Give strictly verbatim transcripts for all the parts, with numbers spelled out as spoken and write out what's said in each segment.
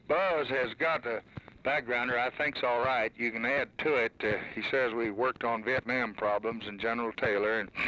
Buzz has got a backgrounder I think's all right. You can add to it. Uh, he says we worked on Vietnam problems and General Taylor and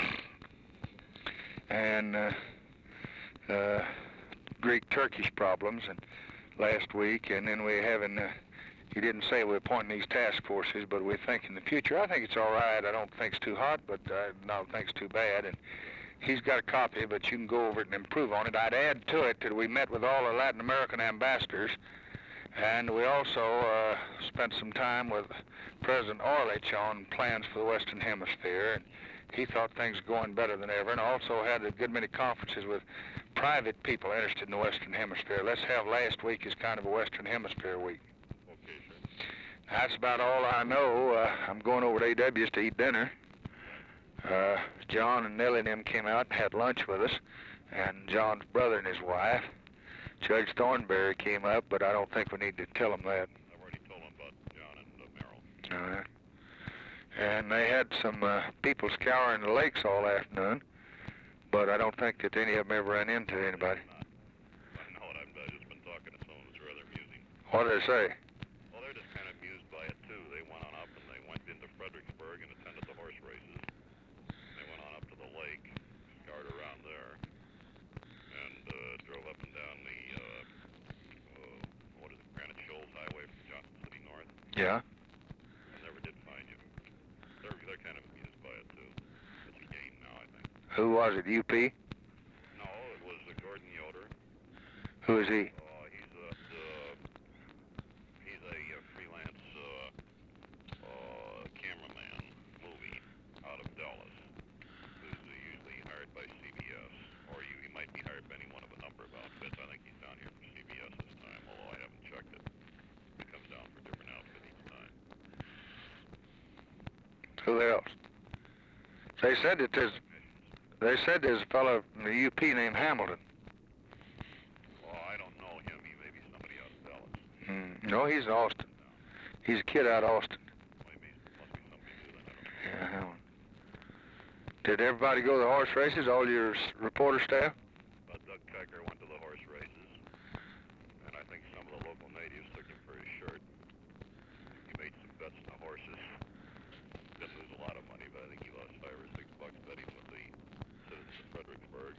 and uh, uh, Greek-Turkish problems and last week, and then we're having. Uh, he didn't say we're appointing these task forces, but we think in the future. I think it's all right. I don't think it's too hot, but I don't think it's too bad. And he's got a copy, but you can go over it and improve on it. I'd add to it that we met with all the Latin American ambassadors, and we also uh, spent some time with President Orlich on plans for the Western Hemisphere, and he thought things were going better than ever, and also had a good many conferences with private people interested in the Western Hemisphere. Let's have last week as kind of a Western Hemisphere week. Okay, sure. That's about all I know. Uh, I'm going over to A W's to eat dinner. Uh, John and Nellie and them came out and had lunch with us, and John's brother and his wife. Judge Thornberry came up, but I don't think we need to tell them that. I've already told them about John and uh, Merrill. All right. And they had some uh, people scouring the lakes all afternoon, but I don't think that any of them ever ran into anybody. I know it. I've just been talking to someone who's rather amusing. What did they say? Well, they're just kind of amused by it, too. They went on up and they went into Fredericksburg and attended the horse races. They went on up to the lake, scoured around there, and uh, drove up and down the, uh, uh, what is it, Granite Shoals Highway from Johnson City North. Yeah. I never did find you. They're, they're kind of amused by it, too. It's a game now, I think. Who was it, U P? No, it was uh, Gordon Yoder. Who is he? Uh, he's a, uh, he's a uh, freelance uh, uh, cameraman, movie, out of Dallas, who's uh, usually hired by C B S, or you, he might be hired by any one of a number of outfits. I think he's down here for C B S this time, although I haven't checked it. He comes down for a different outfit each time. Who else? They said that there's, they said there's a fellow in the U P named Hamilton. Oh, I don't know him. He may be somebody out of Dallas. Mm, no, he's in Austin. He's a kid out of Austin. Maybe, must be somebody new then. I don't know. Yeah, Hamilton. Did everybody go to the horse races, all your s- reporter staff? Uh, Doug Kiker went to the horse races, and I think some of the local natives took him for his shirt. He made some bets on the horses. Didn't lose a lot of money, but I think he lost five or six bucks betting with the citizens of Fredericksburg.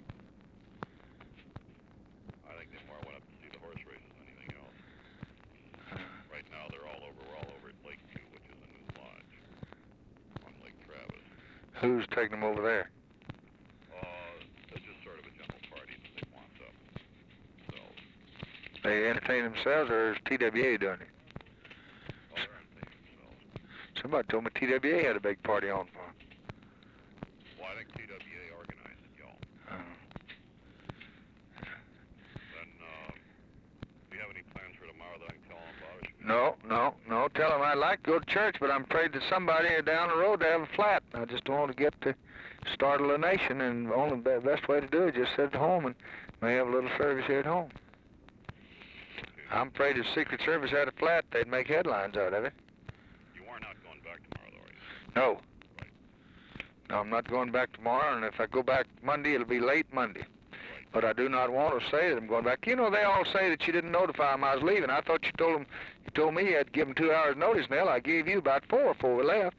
I think they more went up to see the horse races than anything else. Right now, they're all over. We're all over at Lakeview, which is a new lodge on Lake Travis. Who's taking them over there? Uh, it's just sort of a general party that they want up. So, They entertain themselves, or is T W A doing it? oh, they're entertaining themselves. Somebody told me T W A had a big party on for 'em. Well, I think T W A organized it, y'all. Uh, Then, uh, do you have any plans for tomorrow that I can tell them about? Or should we- no, no, no. Tell them I'd like to go to church, but I'm afraid that somebody down the road to have a flat. I just don't want to get to startle a nation, and the only be- best way to do it is just sit at home and may have a little service here at home. I'm afraid if Secret Service had a flat, they'd make headlines out of it. You are not going back tomorrow, though, are you? No. No, I'm not going back tomorrow, and if I go back Monday, it'll be late Monday. But I do not want to say that I'm going back. You know, they all say that you didn't notify them I was leaving. I thought you told them, you told me you had to give them two hours notice, Nell. I gave you about four before we left.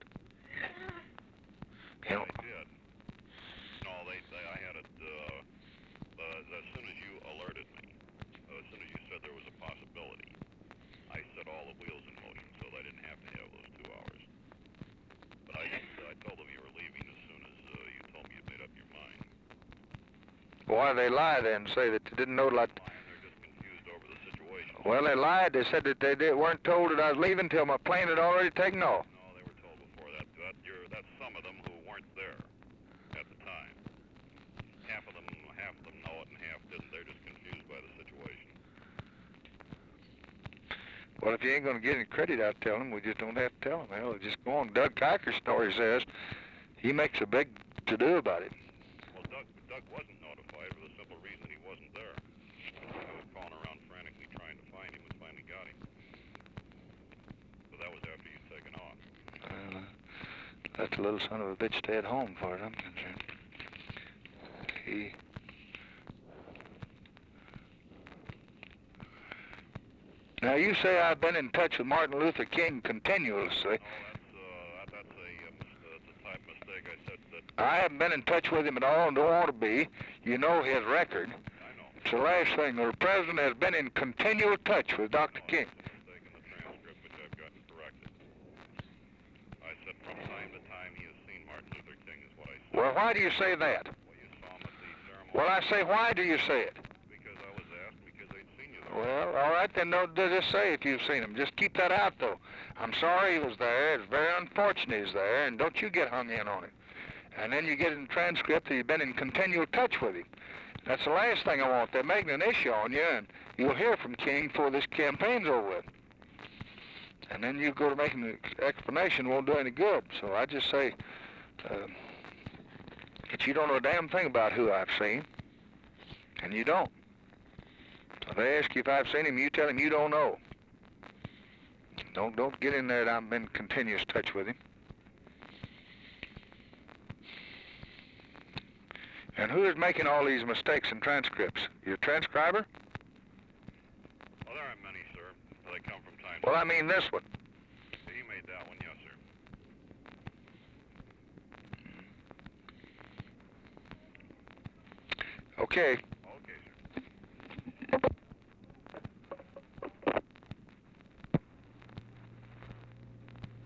You know, They did. No, they, they I had it, uh, uh, as soon as you alerted me, uh, as soon as you said there was a possibility, I set all the wheels in motion so that I didn't have to have those two hours. But I, I told them you were leaving as soon as uh, you told me you made up your mind. why do they lie then and say that they didn't know like? Fine, they're just confused over the situation. Well, they lied. They said that they did, weren't told that I was leaving until my plane had already taken off. No, they were told before that. that you're, that's some of them who weren't there at the time. Half of them, half of them know it and half didn't. They're just confused by the situation. Well, if you ain't going to get any credit out of telling them, we just don't have to tell them. Hell, just go on. Doug Kiker's story says he makes a big to-do about it. Well, Doug, Doug wasn't notified for the simple reason he wasn't there. I was calling around frantically trying to find him and finally got him. So that was after you'd taken off. Uh, let the little son of a bitch stay at home, as far as I'm concerned. He... Now, you say I've been in touch with Martin Luther King continuously. No, that's, uh, that's a, uh, mis- that's a type mistake. I said that, I haven't been in touch with him at all and don't want to be. You know his record. I know. It's the last thing. The president has been in continual touch with Doctor No, King. that's a mistake in the transcript, which I've gotten corrected. I said from time to time he has seen Martin Luther King is what I said. Well, why do you say that? Well, you saw him at the ceremony. Well, I say, why do you say it? Because I was asked because they'd seen you there. Well, all right, then don't just say if you've seen him. Just keep that out, though. I'm sorry he was there. It's very unfortunate he's there, and don't you get hung in on it. And then you get in the transcript that you've been in continual touch with him. That's the last thing I want. They're making an issue on you, and you'll hear from King before this campaign's over with. And then you go to making an explanation won't do any good. So I just say uh, that you don't know a damn thing about who I've seen, and you don't. If they ask you if I've seen him, you tell him you don't know. Don't don't get in there that I'm in continuous touch with him. And who is making all these mistakes in transcripts? Your transcriber? Well, there aren't many, sir. They come from time to Well, I time. mean this one. He made that one, yes, sir. Okay,